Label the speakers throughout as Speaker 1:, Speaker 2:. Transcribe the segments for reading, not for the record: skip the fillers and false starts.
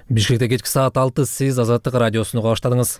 Speaker 1: Бишкекте кечки саат 6 сиз Азаттык радиосуну уга баштадыңыз.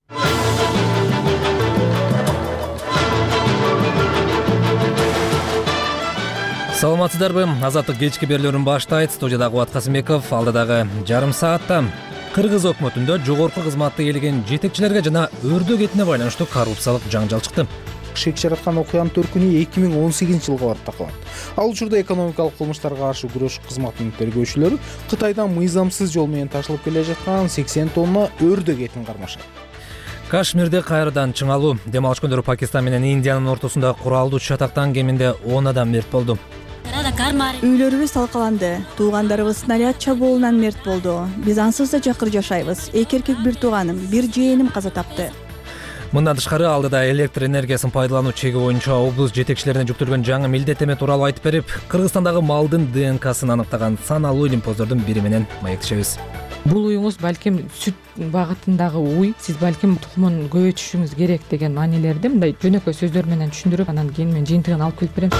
Speaker 1: Саламатсыздарбы? Азаттык кечки берүүлөрүн баштайт. Студияда Кубат Касымбеков. Алдыдагы жарым саатта Кыргыз өкмөтүндө жогорку кызматты ээлеген жетекчилерге жана өрдө кетине байланыштуу коррупциялык жаңжал чыкты.
Speaker 2: Шек жараткан окуянын төркүнү 2018 жылга барып такалат. Ал учурда экономикалык кылмыштарга каршы күрөш кызматынын тергөөчүлөрү Кытайдан мыйзамсыз жол менен ташылып келе жаткан 80 тонна өрдө кетин кармашат.
Speaker 1: Кашмирде кайрадан чыңалуу. Дем алыш күндөрү Пакистан менен Индиянын ортосунда куралдуу чатактан кеминде 10 адам мерт болду.
Speaker 3: Үйлөрүбүз талкаланды. Туугандарыбыз снаряд чабуулунан мерт болду. Биз ансыз да жакыр жашайбыз. Эки эркек, бир тууганым, бир жээним каза тапты.
Speaker 1: Мындан тышкары алдыда электр энергиясын пайдалануу чеги боюнча облус жетекчилерине жүктөлгөн жаңы милдеттеме тууралуу айтып берип, Кыргызстандагы малдын ДНКсын аныктаган саналуу илимпоздордун бири менен маектешебиз.
Speaker 4: Бул уюңуз балким сүт багытындагы уй, сиз балким тукумун көбөйтүшүңүз керек деген маанилерди мындай жөнөкөй сөздөр менен түшүндүрүп, анан кийин мен жыйынтыгын алып келип берем.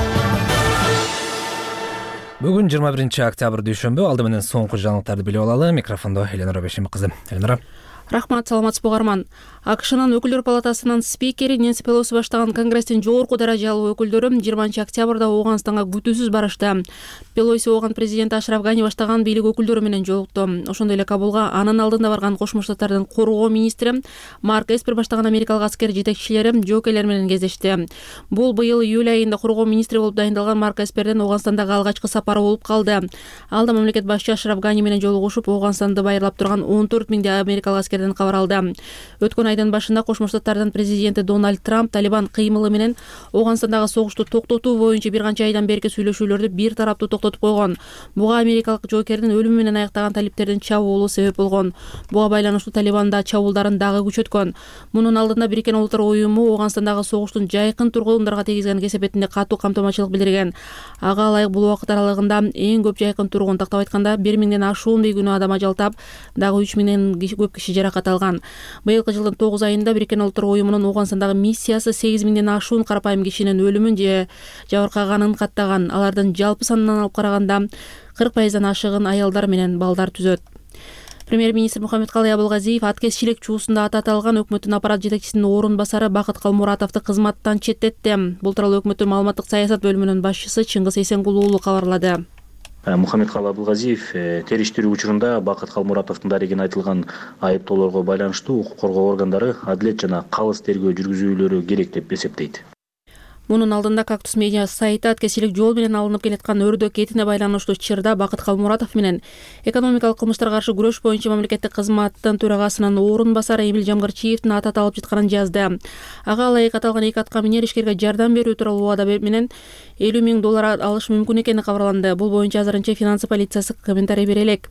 Speaker 1: Бүгүн 21 октябрь дүйшөмбү. Алды менен соңку жаңылыктарды билип алалы. Микрофондо Эленора Бешим кызы. Эленора.
Speaker 5: Рахмат, саламатсызбы угарман. АКШнын өкүлдөр палатасынын спикери Нэнси Пелоси баштаган Конгресстин жогорку даражалуу өкүлдөрү 20 октябрда Ооганстанга күтүүсүз барышты. Пелоси Ооган президенти Ашраф Гани баштаган бийлик өкүлдөрү менен жолукту. Ошондой эле Кабулга анын алдында барган Кошмо Штаттардын коргоо министри Марк Эспер баштаган америкалык аскер жетекчилери жокейлер менен кездешти. Бул быйыл июль айында коргоо министри болуп дайындалган Марк Эспердин Ооганстандагы алгачкы сапары болуп калды. Алда мамлекет башчы Ашраф Гани менен жолугушуп, Ооганстанды байырлап турган 14 миңдей америкалык аскерден кабар алды. Өткөн айдын башында Кошмо Штаттардын президенти Дональд Трамп Талибан кыймылы менен Ооганстандагы согушту токтотуу боюнча бир канча айдан берки сүйлөшүүлөрдү бир тараптуу токтотуп койгон. Буга америкалык жоокердин өлүмү менен аяктаган талиптердин чабуулу себеп болгон. Буга байланыштуу Талибанда чабуулдарын дагы күчөткөн. Мунун алдында Бириккен Улуттар уюму Ооганстандагы согуштун жайкын тургундарга тийгизген кесепетинде катуу камтамачылык билдирген. Ага ылайык бул убакыт аралыгында эң көп жайкын тургун, тактап айтканда 1 миңден ашуун бейгүнөө адам ажал таап, дагы 3 миңден көп киши жаракат алган. Быйылкы жылдын 9 айында Бириккен Улуттар уюмунун Ооганстандагы миссиясы 8 миңден ашуун карапайым кишинин өлүмүн же жабыркаганын каттаган. Алардын жалпы санынан алып караганда 40% ашыгын аялдар менен балдар түзөт. Премьер-министр Мухаммедкалый Абылгазиев Аткезчилик чуусунда аты аталган өкмөттүн аппарат жетекчисинин орун басары Бакыт Калмуратовду кызматтан четтетти. Бул тууралуу өкмөттүн маалыматтык саясат бөлүмүнүн башчысы Чыңгыз Эсенгул уулу кабарлады.
Speaker 6: Мухаммедкалый Абылгазиев териштирүү учурунда Бакыт Калмуратовдун дарегине айтылган айыптоолорго байланыштуу укук коргоо органдары адилет жана калыс тергөө жүргүзүүлөрү керек деп эсептейт.
Speaker 5: Мунун алдында Кактус медиа сайты Аткезчилик жол менен алынып келаткан өрдө кетине байланыштуу чырда Бакыт Калмуратов менен экономикалык кылмыштарга каршы күрөш боюнча мамлекеттик кызматтын төрагасынын орун басары Эмил Жамгырчиевдин аты аталып жатканын жазды. Ага ылайык аталган эки атка минер ишкерге жардам берүү тууралуу убада менен $50 миң алыш мүмкүн экени кабарланды. Бул боюнча азырынча финансы полициясы комментарий бере элек.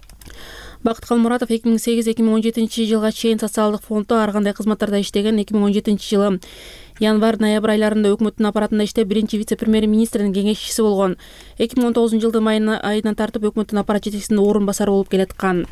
Speaker 5: Бакыт Калмуратов 2008-2017 жылга чейин социалдык фонддо ар кандай кызматтарда иштеген. 2017 жылы январь-ноябрь айларында өкмөттүн аппаратында иштеп, биринчи вице-премьер-министрдин кеңешчиси болгон. 2019 жылдын айынан тартып өкмөттүн аппарат жетекчисинин орун басары болуп келаткан.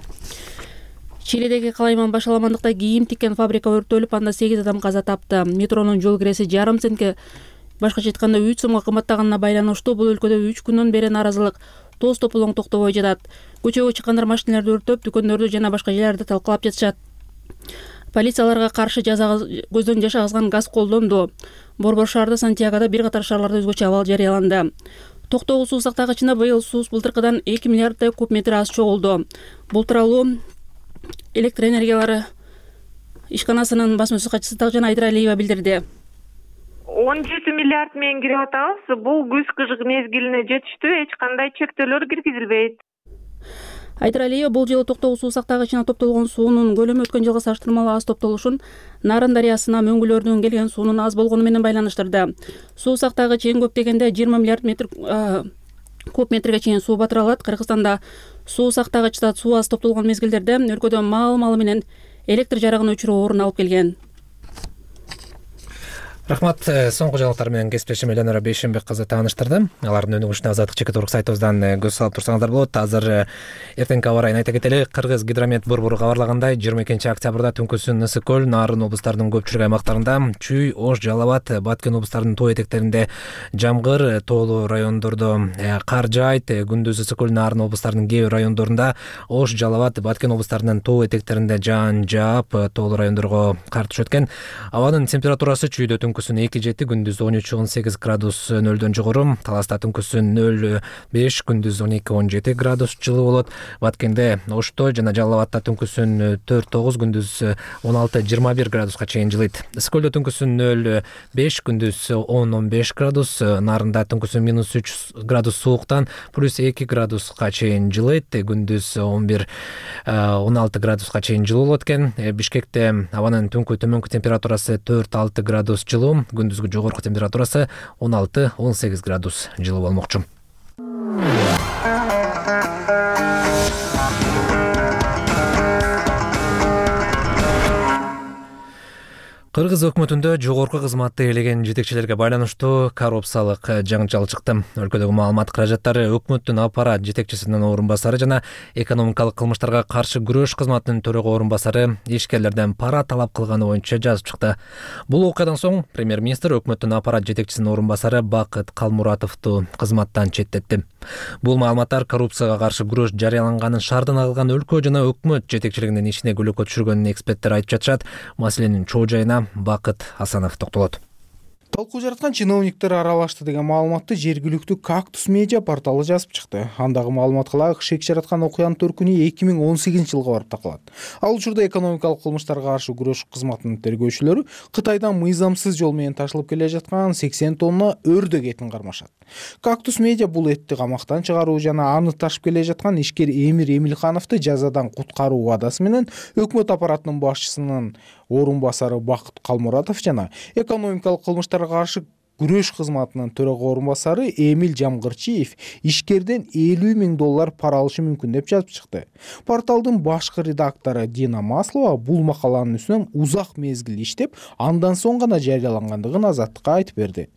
Speaker 5: Чилидеги Калайман башаламандыкта кийим тиккен фабрика өрттөлүп, анда 8 адам каза тапты. Метронун жол киреси жарым центке, башкача айтканда 3 сомго кымбаттаганына байланыштуу бул өлкөдө 3 күндөн бери нааразылык тоз тополоң токтобой жатат. Көчөгө чыккандар машиналарды өрттөп, дүкөндөрдү жана башка жерлерди талкалап жатышат. Полицияларга каршы көздөн жаш агызган газ колдонду. Борбор шаарда Сантьягода бир катар шаарларда өзгөчө абал жарыяланды. Токтогул суу сактагычына быйыл суу былтыркыдан 2 миллиарддай куб метр аз чогулду. Бул тууралуу электр энергиялары ишканасынын басма-сөз катчысы Тагжан Айдыралиева билдирди.
Speaker 7: 17 миллиард менен кирип атабыз. Бул күз-кыш мезгилине жетиштүү, эч кандай чектөөлөр киргизилбейт.
Speaker 5: Айдыралиева бул жылы Токтогул суу сактагычына топтолгон суунун көлөмү өткөн жылга салыштырмалуу аз топтолушун Нарын дарыясына мөңгүлөрдөн келген суунун аз болгону менен байланыштырды. Суу сактагыч эң көп дегенде 20 миллиард куб метрге чейин суу батыра алат. Кыргызстанда суу сактагычта суу аз топтолгон мезгилдерде өлкөдө мал менен электр жарыгын өчүрүү орун алып келген.
Speaker 1: Рахмат. Соңку жаңылыктар менен кесиптешим Эленора Бейшенбек кызы тааныштырды. Алардын өнүгүшүнө Азаттык чекит урuk сайтыбыздан көз салып турсаңыздар болот. Азыр эртеңки аба ырайын айта кетели. Кыргыз гидромет борбору кабарлагандай 22 октябрда Түнкүсүн, Ысык көл, Нарын облустарынын көпчүлүк аймактарында, Чүй, Ош, Жалал Абад, Баткен облустарынын тоо этектеринде жамгыр, тоолуу райондордо кар жаайт. Күндүз Ысык көл, Нарын облустарынын кээ бир райондорунда, Ош, Жалал Абад, Баткен облустарынын тоо этектеринде жаан жаап, тоолуу райондорго кар түшөт экен. Абанын температурасы Чүйдө түнкүсүн 2-7, күндүз 13-18 градус нөлдөн жогору, Таласта түнкүсүн 0-5, күндүз 12-17 градус жылуу болот. Баткенде, Ошто жана Жалал Абадта түнкүсүн 4-9, күндүз 16-21 градуска чейин жылыйт. Ысык көлдө түнкүсүн 0-5, күндүз 10-15 градус, Нарында түнкүсүн -3 градус сууктан +2 градуска чейин жылыйт, күндүз 11-16 градуска чейин жылуу болот экен. Бишкекте абанын түнкү төмөнкү температурасы 4-6 градус жылуу, күндүзгү жогорку температурасы 16-18 градус жылуу болмокчу. Кыргыз өкмөтүндө жогорку кызматты ээлеген жетекчилерге байланыштуу коррупциялык жаңжал чыкты. Өлкөдөгү маалымат каражаттары өкмөттүн аппарат жетекчисинин орун басары жана экономикалык кылмыштарга каршы күрөш кызматынын төрөгө орун басары ишкерлерден пара талап кылганы боюнча жазып чыкты. Бул окуядан соң премьер-министр өкмөттүн аппарат жетекчисинин орун басары Бакыт Калмуратовду кызматтан четтетти. Бул маалыматтар коррупцияга каршы күрөш жарыяланганын шаардын агылган өлкө жана өкмөт жетекчилигинин ишине күлөккө түшүргөнүн эксперттер айтып жатышат. Маселенин чоо жайына Бакыт Асанов токтолот.
Speaker 2: Талкуу жараткан чиновниктер аралашты деген маалыматты жергиликтүү Кактус медиа порталы жазып чыкты. Андагы маалыматка ылайык шек жараткан окуянын төркүнү 2018 жылга барып такалат. Ал учурда экономикалык кылмыштарга каршы күрөш кызматынын тергөөчүлөрү Кытайдан мыйзамсыз жол менен ташылып келе жаткан 80 тонна өрдөк этин кармашат. Кактус медиа бул этти камактан чыгаруу жана аны ташып келе жаткан ишкер Эмир Эмилхановду жазадан куткаруу убадасы менен өкмөт аппаратынын башчысынын орун басары Бакыт Калмуратов жана экономикалык кылмыштарга каршы күрөш кызматынын төрөгө орун басары Эмил Жамгырчиев ишкерден $50,000 пара алышы мүмкүн деп жазып чыкты. Порталдын башкы редактору Дина Маслова бул макаланын үстүнөн узак мезгил иштеп, андан соң гана жарыялангандыгын Азаттыкка айтып берди.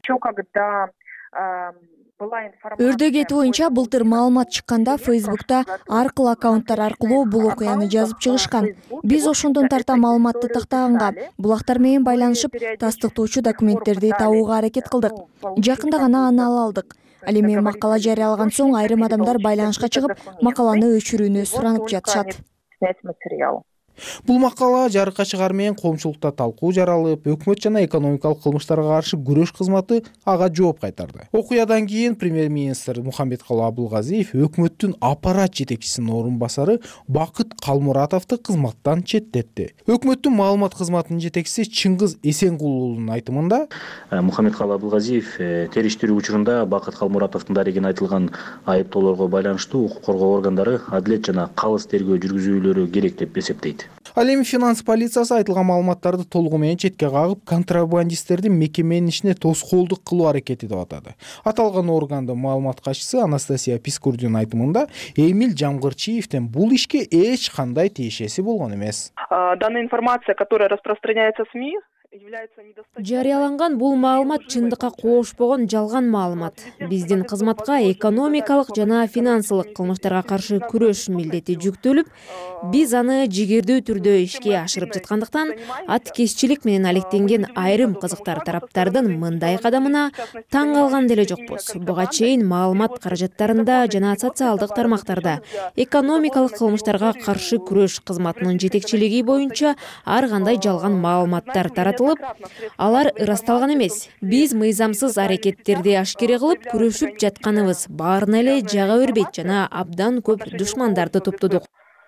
Speaker 3: Өрдөк эти боюнча былтыр маалымат чыкканда Facebook'та аркылуу аккаунттар аркылуу бул окуяны жазып чыгышкан. Биз ошондон тарта маалыматты тактаганга, булактар менен байланышып, тастыктоочу документтерди табууга аракет кылдык. Жакында гана аны ала алдык. Ал эми макала жарыялаган соң айрым адамдар байланышка чыгып, макаланы өчүрүүнү суранып жатышат.
Speaker 2: Бул макала жарыкка чыгар менен коомчулукта талкуу жаралып, өкмөт жана экономикалык кылмыштарга каршы күрөш кызматы ага жооп кайтарды. Окуядан кийин премьер-министр Мухамбеткалуу Абылгазиев өкмөттүн аппарат жетекчисинин орун басары Бакыт Калмуратовду кызматтан четтетти. Өкмөттүн маалымат кызматынын жетекчиси Чыңгыз Эсенкулунун айтымында,
Speaker 6: Мухамбеткалуу Абылгазиев териштирүү учурунда Бакыт Калмуратовдун дарегине айтылган айыптоолорго байланыштуу укук коргоо органдары адилет жана калыс тергөө жүргүзүүлөрү керек деп эсептейт.
Speaker 2: Ал эми финанс полициясы айтылган маалыматтарды толугу менен четке кагып, контрабандисттерди мекеменин ишине тоскоолдук кылуу аракети деп атады. Аталган органдын маалымат катчысы Анастасия Пискурдун айтымында Эмил Жамгырчиевден бул ишке эч кандай тиешеси болгон эмес.
Speaker 7: Данная информация, которая распространяется в СМИ,
Speaker 8: жарыяланган бул маалымат чындыкка коошпогон жалган маалымат. Биздин кызматка экономикалык жана финансылык кылмыштарга каршы күрөш милдети жүктөлүп, биз аны жигердүү түрдө ишке ашырып жаткандыктан, аткезчилик менен алектенген айрым кызыктар тараптардын мындай кадамына таң калган деле жокпуз. Буга чейин маалымат каражаттарында жана социалдык тармактарда экономикалык кылмыштарга каршы күрөш кызматынын жетекчилиги боюнча ар кандай жалган маалыматтар таратылып, алар ырасталган эмес. Биз мыйзамсыз аракеттерди ашкере кылып күрөшүп жатканыбыз баарына эле жага бербейт жана абдан көп душмандарды топтодук.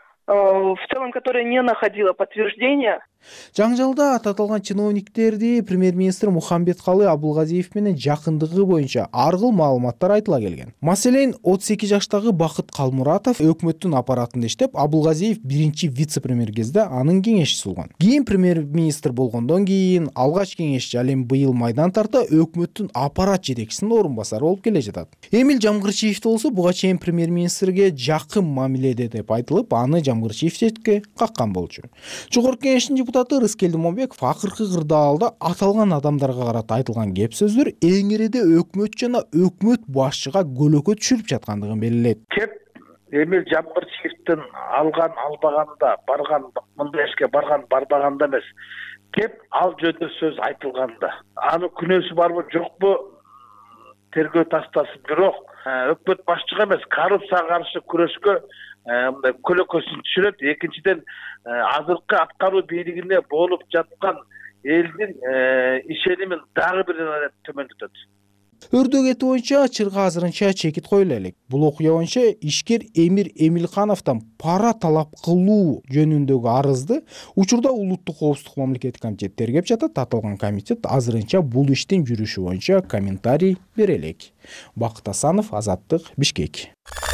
Speaker 7: В целом, которая не находила подтверждения.
Speaker 2: Жаңжалда аталган чиновниктерди премьер-министр Мухамбеткалуу Абылгазиев менен жакындыгы боюнча ар кыл маалыматтар айтыла келген. Маселен, 32 жаштагы Бакыт Калмуратов өкмөттүн аппаратында иштеп, Абылгазиев биринчи вице-премьер кезде анын кеңешчиси болгон. Кийин премьер-министр болгондон кийин алгач кеңешчи, ал эми быйыл майдан тарта өкмөттүн аппарат жетекчисинин орун басары болуп келе жатат. Эмил Жамгырчиев болсо буга чейин премьер-министрге жакын мамиледе деп айтылып, аны Жамгырчиев четке каккан болчу. Жогорку кеңештин депутаты Рыскелди Момбеков акыркы кырдаалда аталган адамдарга карата айтылган кеп сөздөр эң ириде өкмөт жана өкмөт башчыга көлөкө түшүрүп жаткандыгын белгиледи.
Speaker 9: Кеп эми Жамгырчиевдин алган албаганда, барган мындай ишке барган барбаганда эмес. Кеп ал жөнүндө сөз айтылганда. Анын күнөөсү барбы жокпу тергөө тастасын, бирок өкмөт башчыга эмес, коррупцияга каршы күрөшкө мындай көлөкөсүн түшүрөт. Экинчиден, азыркы аткаруу бийлигине болуп жаткан элдин ишенимин дагы бир төмөндөтөт.
Speaker 2: Өрдө кети боюнча чырга азырынча чекит коюла элек. Бул окуя боюнча ишкер Эмир Эмилхановдон пара талап кылуу жөнүндөгү арызды учурда Улуттук коопсуздук мамлекеттик комитети тергеп жатат. Аталган комитет азырынча бул иштин жүрүшү боюнча комментарий бере элек. Бакыт Асанов, Азаттык, Бишкек.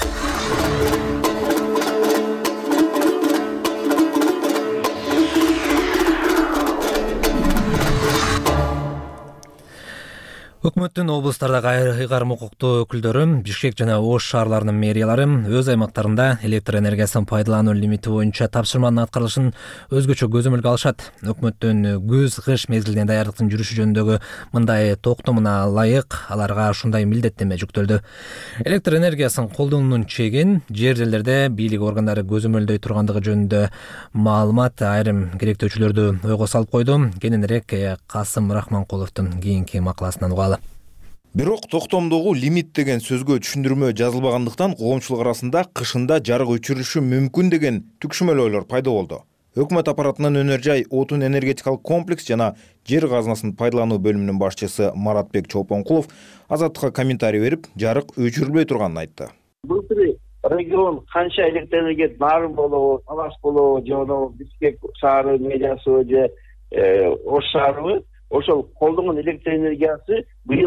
Speaker 1: Өкмөттүн облустардагы ыйгарым укуктуу өкүлдөрү Бишкек жана Ош шаарларынын мэриялары өз аймактарында электр энергиясын пайдалануу лимити боюнча тапшырманын аткарылышын өзгөчө көзөмөлгө алышат. Өкмөттүн күз-кыш мезгилине даярдыктын жүрүшү жөнүндөгү мындай токтомуна ылайык аларга ушундай милдеттенме жүктөлдү. Электр энергиясын колдонуунун чегин жер жерлерде бийлик органдары көзөмөлдөй тургандыгы жөнүндө маалымат айрым керектөөчүлөрдү ойго салып койду. Кененирээк Касым Рахманкуловдун кийинки макаласынан угалы.
Speaker 10: Бирок токтомдогу лимит деген сөзгө түшүндүрмө жазылбагандыктан коомчулук арасында кышында жарык өчүрүлүшү мүмкүн деген түкшүмөл ойлор пайда болду. Өкмөт аппаратынын Өнөр жай отун энергетикалык комплекс жана жер казынасын пайдалануу бөлүмүнүн башчысы Маратбек Чолпонкулов Азаттыкка комментарий берип, жарык өчүрүлбөй турганын айтты.
Speaker 9: Былтыр регион канча электр энергия Нарын болобу, Талас болобу, же Бишкек шаары мэриясы же Ош шаары ошол колдонгон электр энергиясы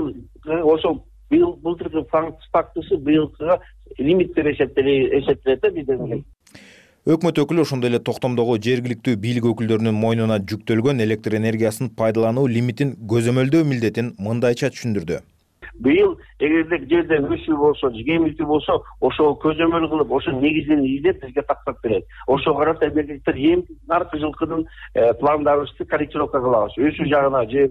Speaker 9: былтыркы фактысы быйылкыга лимиттер эсептелет биден.
Speaker 10: Өкмөт өкүлү ошондой эле токтомдогу жергиликтүү бийлик өкүлдөрүнүн мойнуна жүктөлгөн электр энергиясын пайдалануу лимитин көзөмөлдөө милдетин мындайча түшүндүрдү.
Speaker 9: Быйыл эгерде жерде өсүү болсо, жемилтүү болсо, ошол көзөмөл кылып, ошо негизин издеп бизге тактап берет. Ошого карата мемлекеттер эми наркы жылкынын пландарыбызды корректировка кылабыз. Өсүү жагына же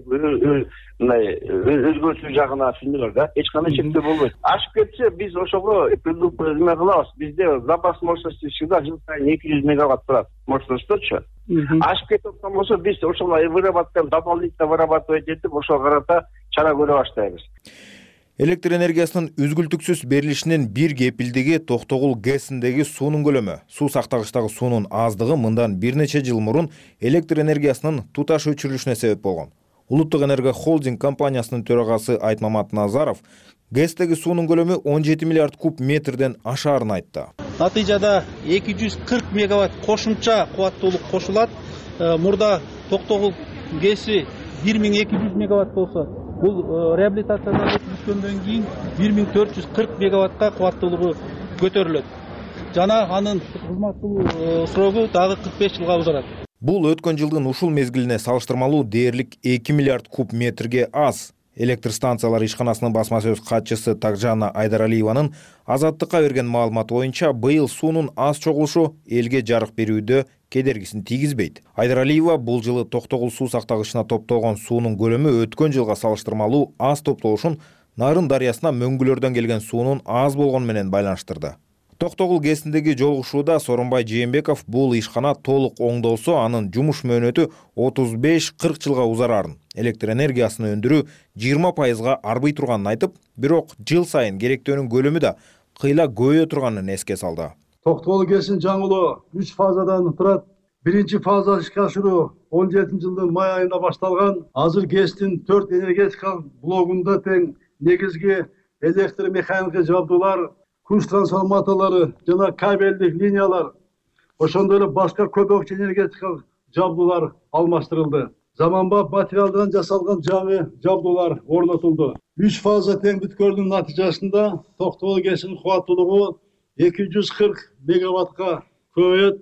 Speaker 9: өзгөртүү жагына түшүндүңөр да, эч кандай чектөө болбойт. Ашып кетсе, биз ошого эме кылабыз. Бизде запас мощности всегда жыл сайын 200 мегаватт турат мощностьточу. Ашып кетип аткан болсо, биз ошолай вырабатываем, дополнительно вырабатывать этип, ошого карата чара көрө баштайбыз.
Speaker 10: Электр энергиясынын үзгүлтүксүз берилишинин бир кепилдиги Токтогул ГЭСиндеги суунун көлөмү. Суу сактагычтагы суунун аздыгы мындан бир нече жыл мурун электр энергиясынын туташ өчүрүлүшүнө себеп болгон. Улуттук энерго холдинг компаниясынын төрагасы Айтмамат Назаров ГЭСтеги суунун көлөмү 17 миллиард куб метрден ашаарын айтты.
Speaker 11: Натыйжада 240 мегаватт кошумча кубаттуулук кошулат. Мурда Токтогул ГЭСи 1200 мегаватт болсо, бул реабилитациядан өткөндөн кийин 1440 мегаваттка кубаттуулугу көтөрүлөт. Жана анын кызмат кылуу срогу дагы 45 жылга узарат.
Speaker 10: Бул өткөн жылдын ушул мезгилине салыштырмалуу дээрлик 2 миллиард куб метрге аз. Электр станциялары ишканасынын басма сөз катчысы Такжана Айдаралиеванын Азаттыкка берген маалыматы боюнча, быйыл суунун аз чогулушу элге жарык берүүдө кедергисин тийгизбейт. Айдаралиева бул жылы Токтогул суу сактагычына топтолгон суунун көлөмү өткөн жылга салыштырмалуу аз топтолушун Нарын дарыясына мөңгүлөрдөн келген суунун аз болгону менен байланыштырды. Токтогул ГЭСиндеги жолугушууда Сооронбай Жээнбеков бул ишкана толук оңдолсо, анын жумуш мөөнөтү 35-40 жылга узарарын, электр энергиясын өндүрүү 20%га арбый турганын айтып, бирок жыл сайын керектөөнүн көлөмү да кыйла көбөйө турганын эске салды.
Speaker 12: Токтогул ГЭСинин жаңылоо 3 фазадан турат. Биринчи фаза ишке ашыруу 17-жылдын май айында башталган. Азыр ГЭСтин 4 энергетикалык блогунда тең негизги электр механикалык жабдуулар, күч трансформаторлору жана кабелдик линиялар, ошондой эле башка көбөкчө энергетикалык жабдуулар алмаштырылды. Заманбап материалдан жасалган жаңы жабдуулар орнотулду. 3 фаза тең бүткөрдүн натыйжасында Токтогул ГЭСинин кубаттуулугу 240 мегаваттка көбөйөт.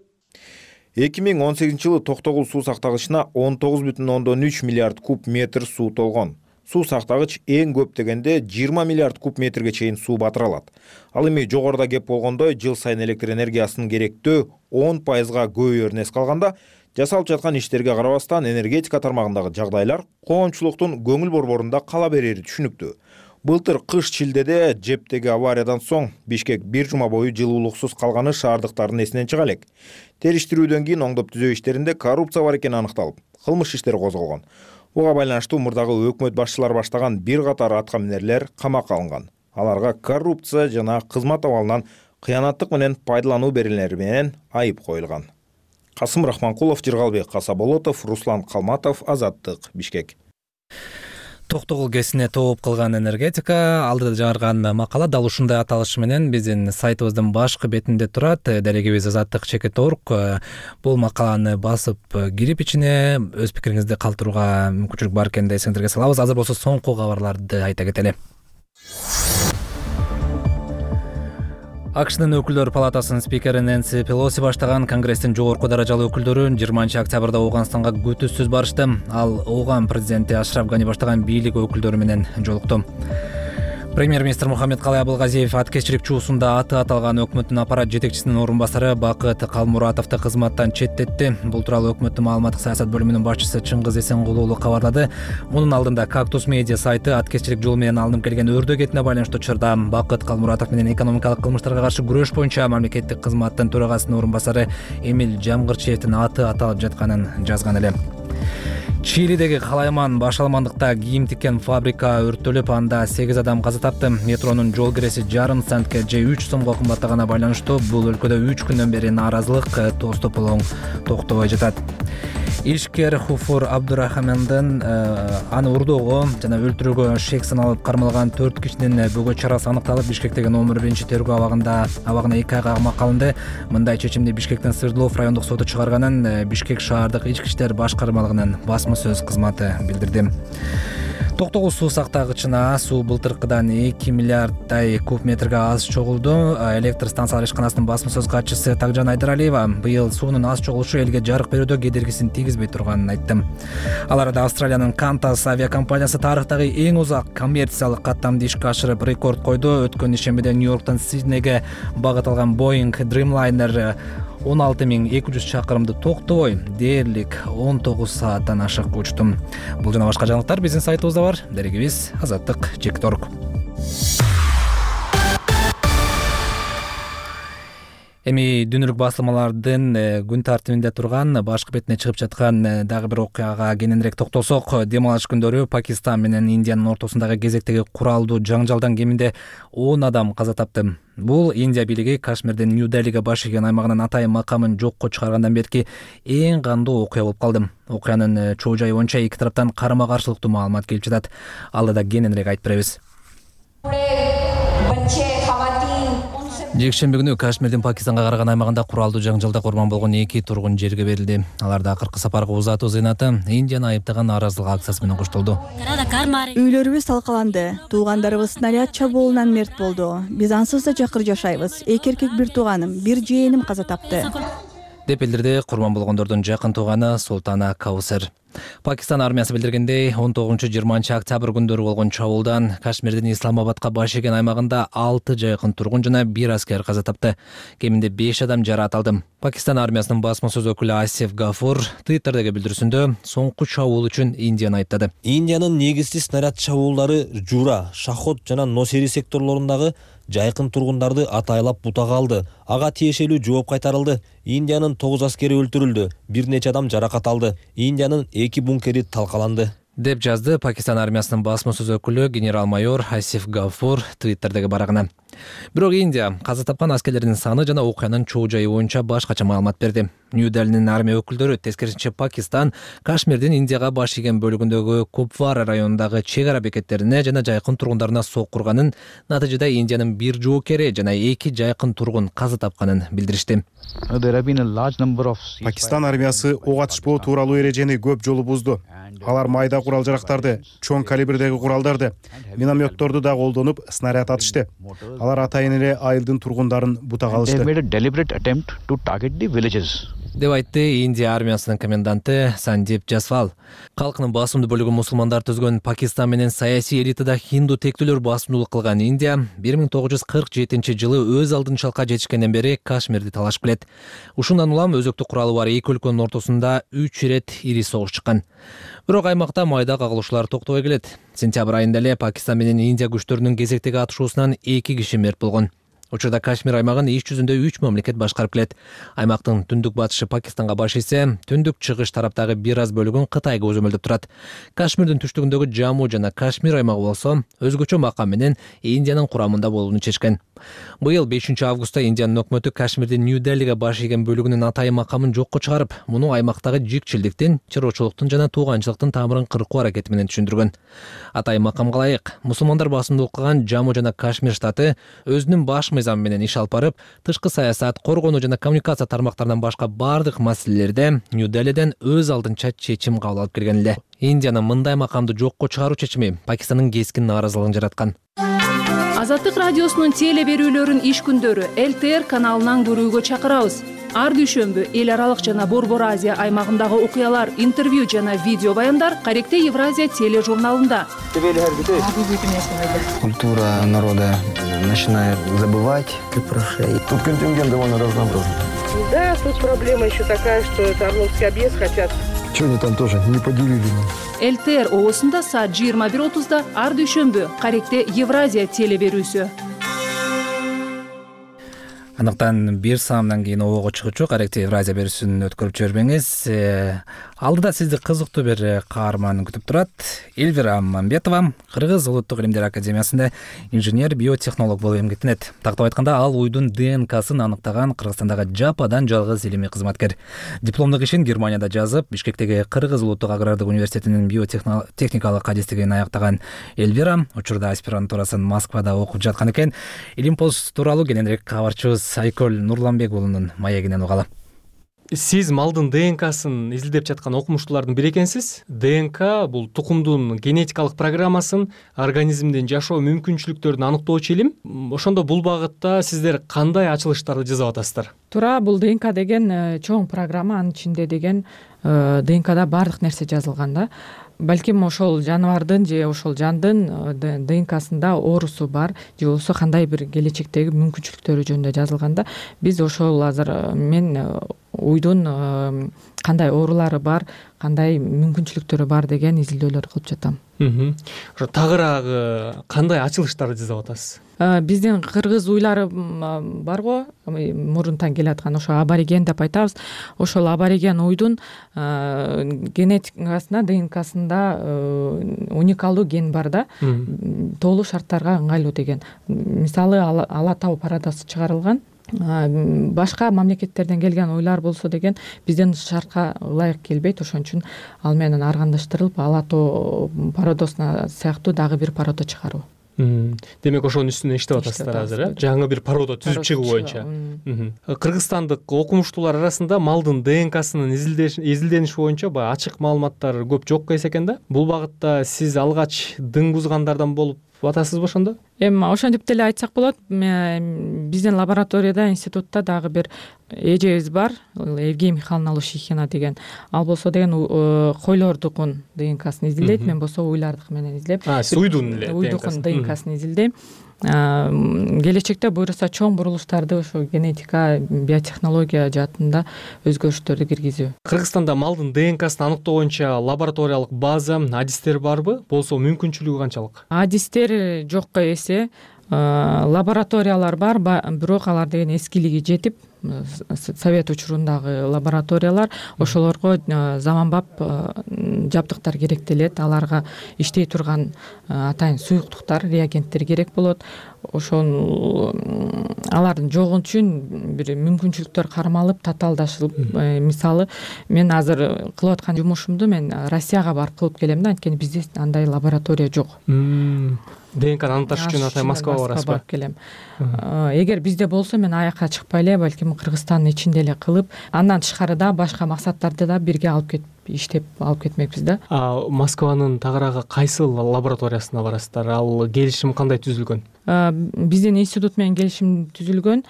Speaker 10: 2018 жылы Токтогул суу сактагычына 19,3 миллиард куб метр суу толгон. Суу сактагыч эң көп дегенде 20 миллиард куб метрге чейин суу батыра алат. Ал эми жогоруда кеп болгондой, жыл сайын электр энергиясынын керектөө 10%га көбөйөрүн эске алганда, Жасалып жаткан иштерге карабастан энергетика тармагындагы жагдайлар коомчулуктун көңүл борборунда кала берери түшүнүктүү. Былтыр кыш шилдеде жептеги авариядан соң Бишкек бир жума бою жылуулуксуз калганы шаардыктардын эсинен чыга элек. Териштирүүдөн кийин оңдоп түзөө иштеринде коррупция бар экени аныкталып, кылмыш иштери козголгон. Буга байланыштуу мурдагы өкмөт башчылары баштаган бир катар атка минерлер камакка алынган. Аларга коррупция жана кызмат абалынан кыянаттык менен пайдалануу беренелери менен айып коюлган. Касым Рахманкулов, Жыргалбек Касаболотов, Руслан Калматов, Азаттык, Бишкек.
Speaker 1: Токтогул КЭСине тооп калган энергетика алдыда жарган макала дал ушундай аталышы менен биздин сайтыбыздын башкы бетинде турат. Дарегибиз Азаттык.org бул макаланы басып кирип ичине өз пикириңизди калтырууга мүмкүнчүлүк бар экенин да эсиңиздерге салабыз. Азыр болсо соңку кабарларды айта кетели. АКШнын өкүлдөр палатасынын спикери Нэнси Пелоси баштаган Конгресстин жогорку даражалуу өкүлдөрү 20-октябрда Ооганстанга күтүүсүз барышты. Ал Ооган президенти Ашраф Гани баштаган бийлик өкүлдөрү менен жолукту. Премьер-министр Мухаммедкалый Абылгазиев аткечилик чуусунда аты аталган өкмөттүн аппарат жетекчисинин орун басары Бакыт Калмуратовду кызматтан четтетти. Бул тууралуу өкмөттүн маалыматтык саясат бөлүмүнүн башчысы Чыңгыз Эсенгулуу кабарлады. Мунун алдында Кактус медиа сайты аткечилик жол менен алынып келген өрдө кетине байланыштуу учурда Бакыт Калмуратов менен экономикалык кылмыштарга каршы күрөш боюнча мамлекеттик кызматтын төрагасынын орун басары Эмиль Жамгырчиевдин аты аталып жатканын жазган эле. Чилидеги калайман башалмандыкта кийим тиккен фабрика өрттөлүп, анда 8 адам каза тапты. Метронун жол киреси жарым центке же 3 сомго кымбаттагана байланыштуу бул өлкөдө 3 күндөн бери нааразылык тоостополоң токтобой жатат. Ишкер Хуфур Абдурахмандын аны урдоого жана өлтүрүүгө шек саналып кармалган 4 кишинин бөгөт чарасы аныкталып, Бишкектеги номер 1-тергөө абагына 2 айга камакка алынды. Мындай чечимди Бишкектин Свердлов райондук соту чыгарганын Бишкек шаардык ички иштер башкармалыгынын басма сөз кызматы билдирди. Токтогул суу сактагычына суу былтыркыдан 2 миллиарддай куб метрге аз чогулду. Электр станциялар ишканасынын басма сөз катчысы Такжан Айдаралиева быйыл суунун аз чогулушу элге жарык берүүдө кедергисин тийгизбей турганын айтты. Ал арада Австралиянын Qantas авиакомпаниясы тарыхтагы эң узак коммерциялык каттамды ишке ашырып рекорд койду. Өткөн ишембиде Нью-Йорктон Сиднейге багыт алган Boeing Dreamliner 16200 чакырымды токтобой дээрлик 19 сааттан ашык учту. Бул жана башка жаңылыктар биздин сайтыбызда бар. Дарегибиз Азаттык.org. Эми дүнүрүк басылмалардын күн тартибинде турган башкы бетине чыгып жаткан дагы бир окуяга кененирээк токтолсок, дем алыш күндөрү Пакистан менен Индиянын ортосундагы кезектеги куралдуу жаңжалдан кеминде 10 адам каза тапты. Бул Индия бийлиги Кашмирдин Нью-Делиге баш ийген аймагынын атайын макамын жокко чыгаргандан берки эң кандуу окуя болуп калды. Окуянын чоо жайы боюнча эки тараптан карама каршылыктуу маалымат келип жатат. Алда кененирээк айтып беребиз. Жекшемби күнү Кашмирдин Пакистанга караган аймагында куралдуу жаңжалда курман болгон 2 тургун жерге берилди. Аларда акыркы сапарга узатуу зыйнаты Индияны айыптаган нааразылык акциясы менен коштолду.
Speaker 13: Үйлөрүбүз талкаланды. Туугандарыбыз снаряд чабуулунан мерт болду. Биз ансыз да жакыр жашайбыз. 2 эркек, 1 тууганым, 1 жээним каза тапты.
Speaker 1: Деп билдирди курман болгондордун жакын тууганы Султана Каусер. Пакистан армиясы билдиргендей 19-20 октябрь күндөрү болгон чабуулдан Кашмирдин Исламабадка баш ийген аймагында 6 жайкын тургун жана 1 аскер каза тапты. Кеминде 5 адам жаракат алды. Пакистан армиясынын басма сөз өкүлү Асиф Гафур Twitter'деги билдирүүсүндө соңку чабуул үчүн Индияны айыптады.
Speaker 14: Индиянын негизги снаряд чабуулдары Жура, Шахот жана Носери секторлорундагы жайкын тургундарды атайлап бутага алды. Ага тиешелүү жооп кайтарылды. Индиянын 9 аскери өлтүрүлдү, бир нече адам жаракат алды. Индиянын 2 бункери талкаланды.
Speaker 1: Деп жазды Пакистан армиясынын басма сөз өкүлү генерал-майор Асиф Гафур Twitter'деги барагына. Бирок Индия каза тапкан аскерлердин саны жана окуянын чоо жайы боюнча башкача маалымат берди. Нью-Делинин армия өкүлдөрү тескерисинче Пакистан Кашмирдин Индияга баш ийген бөлүгүндөгү Купвара районундагы чек ара бекеттерине жана жайкын тургундарына сок курганын, натыйжада Индиянын 1 жоокери жана 2 жайкын тургун каза тапканын билдиришти.
Speaker 15: Пакистан армиясы ок атышпоо тууралуу эрежени көп жолу бузду. Алар майда курал жарактарды, чоң калибрдеги куралдарды, минометторду да колдонуп снаряд атышты. Алар атайын эле айылдын тургундарын бутага алышты.
Speaker 1: деп айтты Индия армиясынын коменданты Сандип Жасвал. Калкынын басымдуу бөлүгү мусулмандар түзгөн Пакистан менен саясий элитада хинду тектүүлөр басымдуулук кылган Индия 1947 жылы өз алдын шалка жетишкенден бери Кашмирди талашып келет. Ушундан улам өзөктүк куралы бар эки өлкөнүн ортосунда 3 ирет ири согуш чыккан. Бирок аймакта майда кагылышуулар токтобой келет. Сентябрь айында эле Пакистан менен Индия күчтөрүнүн кезектеги атышуусунан 2 киши мерт болгон. Учурда Кашмир аймагын иш жүзүндө 3 мамлекет башкарып келет. Аймактын түндүк батышы Пакистанга баш ийсе, түндүк чыгыш тараптагы бир аз бөлүгүн Кытайга өзөмөлдөп турат. Кашмирдин түштүгүндөгү Джамму жана Кашмир аймагы болсо, өзгөчө макам менен Индиянын курамында болууну чечкен. Быйыл 5 августта Индиянын өкмөтү Кашмирдин Нью-Делиге баш ийген бөлүгүнүн атайын макамын жокко чыгарып, муну аймактагы жикчилдиктин, чыроочулуктун жана тууганчылыктын тамырын кыркуу аракети менен түшүндүргөн. Атайын макамга ылайык, мусулмандар басымдуулук кылган Джамму жана Кашмир штаты өзүнүн баш мыйзамы менен иш алып барып, тышкы саясат, коргонуу жана коммуникация тармактарынан башка бардык маселелерде Нью-Делиден өз алдынча чечим кабыл алып келген эле. Индиянын мындай макамды жокко чыгаруу чечими Пакистандын кескин нааразылыгын жараткан.
Speaker 16: Азаттык радиосунун теле берүүлөрүн иш күндөрү ЛТР каналынан көрүүгө чакырабыз. Ар дүйшөмбү эл аралык жана Борбор Азия аймагындагы окуялар, интервью жана видео баяндар Каректе Евразия тележурналында.
Speaker 17: Культура народа начинает забывать про шеи. Тут контингент довольно разнообразный.
Speaker 18: Да, тут проблема еще такая, что это Орловский объезд хотят.
Speaker 17: Что они там тоже не поделили?
Speaker 16: ЛТР оосунда саат 21:30 ар дүйшөмбү Каректе Евразия теле берүүсү.
Speaker 1: Андыктан бир саамдан кийин обого чыгуучу Каректе Евразия берүүсүн өткөрүп жибербеңиз. Алдыда сизди кызыктуу бир каарман күтүп турат. Эльвира Мамбетова Кыргыз улуттук илимдер академиясында инженер биотехнолог болуп эмгектенет. Тактап айтканда, ал уйдун ДНК-сын аныктаган Кыргызстандагы жападан жалгыз илимий кызматкер. Дипломдук ишин Германияда жазып, Бишкектеги Кыргыз улуттук агрардык университетинин биотехникалык адистигин аяктаган Эльвира учурда аспирантурасын Москвада окуп жаткан экен. Илимпост тууралуу кененирээк кабарчыбыз Айкөл Нурланбек уулунун маегинен угалы.
Speaker 19: Сиз малдын ДНК-сын изилдеп жаткан окумуштуулардын бири экенсиз. ДНК бул тукумдун генетикалык программасын, организмдин жашоо мүмкүнчүлүктөрүн аныктоочу илим. Ошондо бул багытта сиздер кандай ачылыштарды жасап атасыздар?
Speaker 4: Туура, бул ДНК деген чоң программа, анын ичинде деген ДНКда баардык нерсе жазылган да. Балким ошол жаныбардын же ошол жандын ДНКсында оорусу бар, же болбосо кандай бир келечектеги мүмкүнчүлүктөрү жөнүндө жазылган да. Биз ошол азыр мен уйдун кандай оорулары бар, кандай мүмкүнчүлүктөрү бар деген изилдөөлөр кылып жатам.
Speaker 19: Ошо тагыраагы кандай ачылыштарды жасап атасыз?
Speaker 4: Биздин кыргыз уйлары барго, мурунтан келаткан ошо абориген деп айтабыз. Ошол абориген уйдун генетикасына, ДНКсында уникалдуу ген бар да, тоолуу шарттарга ыңгайлуу деген. Мисалы Ала тау пародасы чыгарылган. Башка мамлекеттерден келген ойлар болсо деген биздин шартка ылайык келбейт, ошон үчүн ал менен аргандыштырылып Ала тоо пародосуна сыяктуу дагы бир пародо чыгаруу.
Speaker 19: Демек ошонун үстүнөн иштеп атасыздар азыр, жаңы бир пародо түзүп чыгуу боюнча. Кыргызстандык окумуштуулар арасында малдын ДНКсынын изилдениши боюнча баягы ачык маалыматтар көп жок экен да. Бул багытта сиз алгач дың бузгандардан болуп атасызбы ошондо?
Speaker 4: Ошентип деле айтсак болот. Биздин лабораторияда, институтта дагы бир эжебиз бар, Евгения Михайловна Лушихина деген. Ал болсо деген койлордукун ДНКсын изилдейт, мен болсо уйлардык менен изилдеп.
Speaker 19: Уйдун эле
Speaker 4: уйдукун ДНКсын изилдейм. Келечекте буюрса чоң бурулуштарды ошо генетика, биотехнология жаатында өзгөрүштөрдү киргизүү.
Speaker 19: Кыргызстанда малдын ДНКсын аныктоо боюнча лабораториялык база, адистер барбы? Болсо мүмкүнчүлүгү канчалык?
Speaker 4: Адистер жокко эсе, лабораториялар бар, бирок алар деген эскилиги жетип, совет учурундагы лабораториялар, ошолорго заманбап жабдыктар керектелет, аларга иштей турган атайын суюктуктар, реагенттер керек болот. Ошол алардын жогун үчүн бир мүмкүнчүлүктөр кармалып, татаалдашылып, мисалы мен азыр кылып аткан жумушумду мен Россияга барып кылып келем да, анткени бизде андай лаборатория жок.
Speaker 19: ДНКны аныкташ үчүн атай Москвага барасызбы?
Speaker 4: Барып келем. Эгер бизде болсо мен аякка чыкпай эле, балким Кыргызстандын ичинде эле кылып, андан тышкарыда башка максаттарды да бирге алып кетип иштеп алып кетмекпиз да.
Speaker 19: Москванын тагыраагы кайсы лабораториясына барасыздар? Ал келишим кандай түзүлгөн?
Speaker 4: Биздин институт менен келишим түзүлгөн.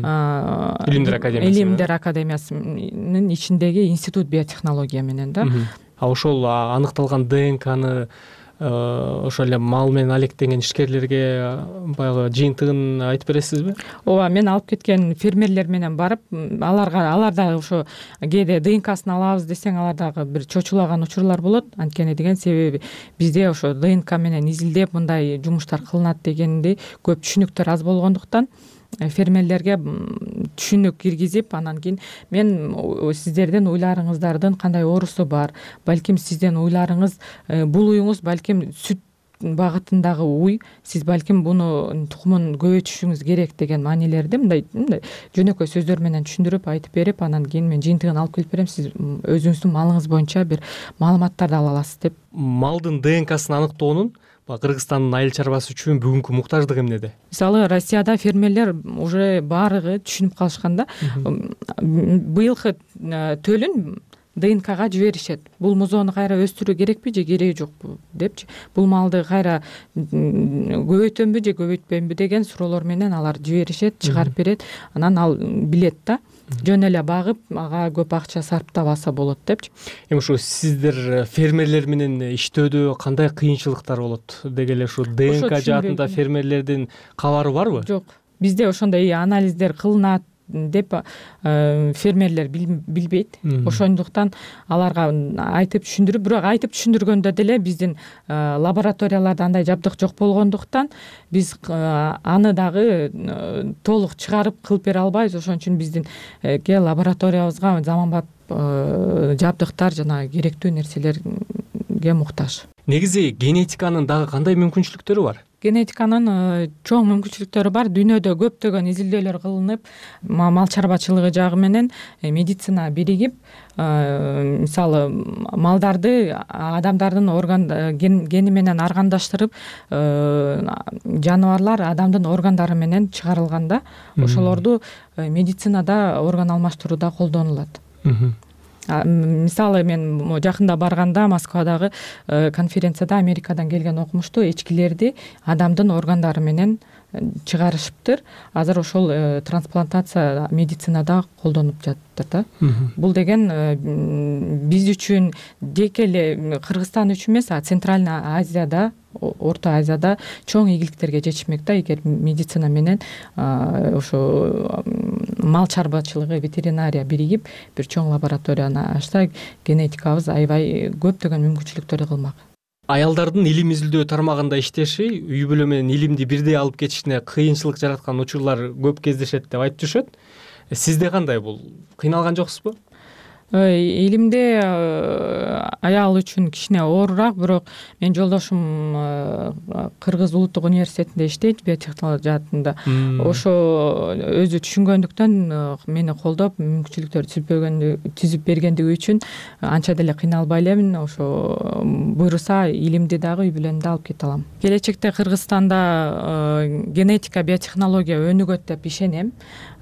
Speaker 4: Илимдер академиясынын ичиндеги институт биотехнология менен да.
Speaker 19: Ошол аныкталган ДНКны ошол эле мал менен алектенген ишкерлерге баягы жыйынтыгын айтып бересизби?
Speaker 4: Ооба, мен алып кеткен фермерлер менен барып, алар да ошо кээде ДНКсын алабыз десең, алар дагы бир чочулаган учурлар болот. Анткени деген себеби бизде ошо ДНК менен изилдеп мындай жумуштар кылынат дегенди көп түшүнүктөр аз болгондуктан фермерлерге түшүнүк киргизип, анан кийин мен сиздердин уйларыңыздардын кандай оорусу бар, балким сиздин уйларыңыз бул уюңуз балким сүт багытындагы уй, сиз балким буну тукумун көбөйтүшүңүз керек деген маанилерди мындай жөнөкөй сөздөр менен түшүндүрүп айтып берип, анан кийин мен жыйынтыгын алып келип берем, сиз өзүңүздүн малыңыз боюнча бир маалыматтарды ала аласыз деп.
Speaker 19: Малдын ДНКсын аныктоонун Кыргызстандын айыл чарбасы үчүн бүгүнкү муктаждыгы эмнеде?
Speaker 4: Мисалы, Россияда фермерлер уже баарыгы түшүнүп калышканда, быйылкы төлүн ДНКга жиберишет. Бул музоону кайра өстүрүү керекпи же кереги жокпу депчи, бул малды кайра көбөйтөмбү же көбөйтпөймбү деген суроолор менен алар жиберишет, чыгарып берет. Анан ал билет да, жөн эле багып, ага көп акча сарптабаса болот депчи.
Speaker 19: Эми ушу сиздер фермерлер менен иштөөдө кандай кыйынчылыктар болот? Деги эле ушу ДНК жаатында фермерлердин кабары барбы?
Speaker 4: Жок. Бизде ошондой анализдер кылынат деп фермерлер билбейт. Ошондуктан аларга айтып түшүндүрүп, бирок айтып түшүндүргөндө деле биздин лабораторияларда андай жабдык жок болгондуктан биз аны дагы толук чыгарып кылып бере албайбыз. Ошон үчүн биздин лабораториябызга заманбап жабдыктар жана керектүү нерселерге муктаж.
Speaker 19: Негизи генетиканын дагы кандай мүмкүнчүлүктөрү бар?
Speaker 4: Генетиканын чоң мүмкүнчүлүктөрү бар. Дүйнөдө көптөгөн изилдөөлөр кылынып, мал чарбачылыгы жагы менен медицина биригип, мисалы малдарды адамдардын гени менен аргандаштырып, жаныбарлар адамдын органдары менен чыгарылганда, ошолорду медицинада орган алмаштырууда колдонулат. Мисалы, мен жакында барганда Москвадагы конференцияда Америкадан келген окумуштуу эчкилерди адамдын органдары менен чыгарышыптыр. Азыр ошол трансплантация медицинада колдонуп жатыр да. Бул деген биз үчүн жеке эле Кыргызстан үчүн эмес, Центральный Азияда, Орто Азияда чоң ийгиликтерге жетишмек да, эгер медицина менен ошо мал чарбачылыгы, ветеринария биригип бир чоң лабораторияны ачса, генетикабыз аябай көптөгөн мүмкүнчүлүктөрдү кылмак.
Speaker 19: Аялдардын илим изилдөө тармагында иштеши үй бүлө менен илимди бирдей алып кетишине кыйынчылык жараткан учурлар көп кездешет деп айтып жүрүшөт. Сизде кандай бул? Кыйналган жоксузбу?
Speaker 4: Илимде аял үчүн кичине оорураак, бирок мен жолдошум Кыргыз улуттук университетинде иштейт, биотехнология жаатында. Ошо өзү түшүнгөндүктөн мени колдоп, мүмкүнчүлүктөр түзүп бергендиги үчүн анча деле кыйналбай элемин. Ошо буйруса илимди дагы үй бүлөмдө алып кете алам. Келечекте Кыргызстанда генетика, биотехнология өнүгөт деп ишенем.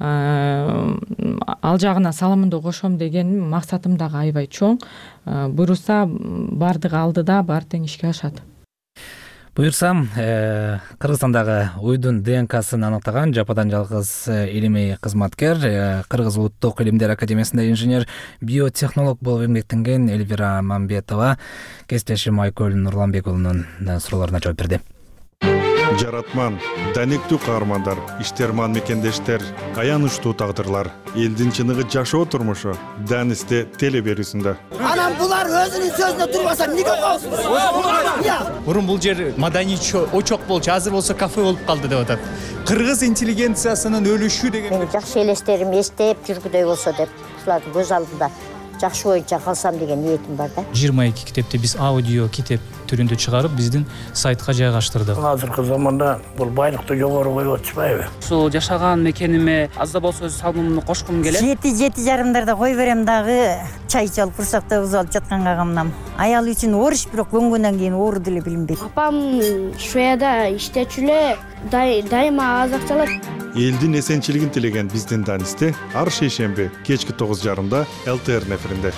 Speaker 4: Ал жагына салымымды кошом деген максатым дагы аябай чоң. Буйруса бардыгы алдыда, баары тең ишке ашат.
Speaker 1: Буйрса, Кыргызстандагы уйдун ДНКсын аныктаган жападан жалгыз илимий кызматкер, Кыргыз улуттук илимдер академиясында инженер, биотехнолог болуп эмгектенген Эльвира Мамбетова кесиптешим Айкөл Нурланбек уулунун суроолоруна жооп берди.
Speaker 20: Жаратман, даниктүү каармандар, иштерман мекендештер, аянычтуу тагдырлар, элдин чыныгы жашоо турмушу Данисте теле берүүсүндө.
Speaker 21: Анан булар өзүнүн сөзүнө турбаса эмнеге коесуз?
Speaker 22: Мурун бул жер маданий очок болчу, азыр болсо кафе болуп калды деп атат. Кыргыз интеллигенциясынын өлүшү деген.
Speaker 23: Мен жакшы элестерим эстеп жүргүдөй болсо деп, ушулардын көз алдында жакшы боюнча калсам деген ниетим бар да.
Speaker 22: 22 китепти биз аудио китеп түрүндө чыгарып, биздин сайтка жайгаштырдык.
Speaker 21: Азыркы заманда бул байлыкты жогору коюп атышпайбы?
Speaker 24: Ушул жашаган мекениме аз да болсо өз салымымды кошкум келет.
Speaker 23: 7 жарымдарда кой берем дагы.
Speaker 3: чай чалып курсакта кыз алып жатканга камынам. Аял үчүн оор иш, бирок көнгөндөн кийин оор деле билинбейт.
Speaker 5: Апам Швецияда иштечү эле, дайыма аз акча алат.
Speaker 20: Элдин эсенчилигин тилеген биздин Данисте ар шейшемби кечки 9:30 ЛТР эфиринде.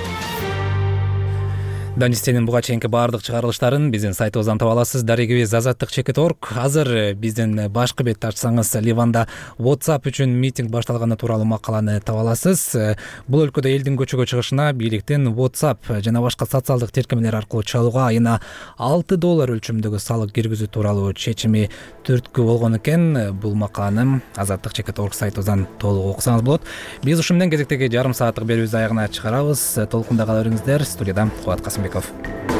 Speaker 1: Данистенин буга чейинки баардык чыгарылыштарын биздин сайтыбыздан таба аласыз. Дарегибиз azаттык.org. Азыр биздин башкы бетти ачсаңыз Ливанда WhatsApp үчүн митинг башталганы тууралуу макаланы таба аласыз. Бул өлкөдө элдин көчөгө чыгышына бийликтин WhatsApp жана башка социалдык тиркемелер аркылуу чалууга айына $6 өлчөмүндөгү салык киргизүү тууралуу чечими түрткү болгон экен. Бул макаланы azаттык.org сайтыбыздан толук окусаңыз болот. Биз ушу менен кезектеги жарым сааттык берүүбүздү аягына чыгарабыз. Толкунда кала бериңиздер. Студияда Кубат Касымбеков.